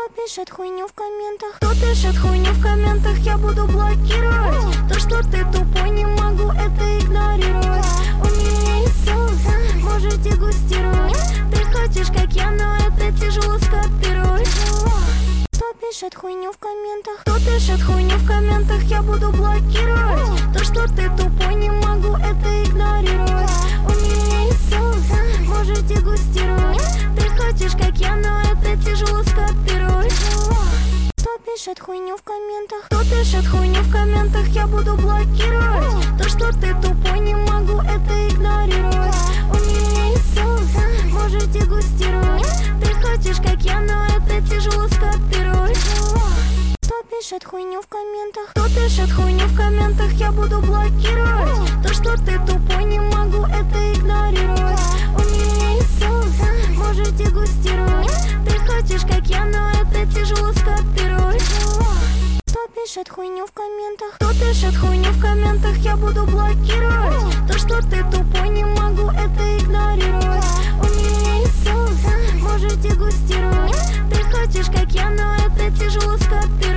пишет хуйню в комментах? Кто пишет хуйню в комментах? Я буду блокировать. То, что ты тупой, не могу это игнорировать. У меня есть соус, можешь дегустировать. Ты хочешь, как я, но это тяжело скопировать. Кто пишет хуйню в комментах? Кто пишет хуйню в комментах? Я буду блокировать. То, что ты тупой, не могу это игнорировать. У меня есть соус, можешь дегустировать. Ты хочешь, как я, но это тяжело скопировать. Кто пишет хуйню в комментах? Кто пишет хуйню в комментах? Я буду блокировать. То, что ты тупой, не могу это игнорировать. У меня есть соус, можешь дегустировать. Ты хочешь, как я, но это тяжело скопировать. Кто пишет хуйню в комментах? Кто пишет хуйню в комментах? Я буду блокировать. То, что ты тупой, не могу это игнорировать. У меня есть соус, можешь дегустировать. Ты хочешь, как я, но это тяжело скопировать. Кто пишет хуйню в комментах? Кто пишет хуйню в комментах? Я буду блокировать. То, что ты тупой, не могу это игнорировать. У меня есть соус, можешь дегустировать. Ты хочешь, как я, но это тяжело скопировать.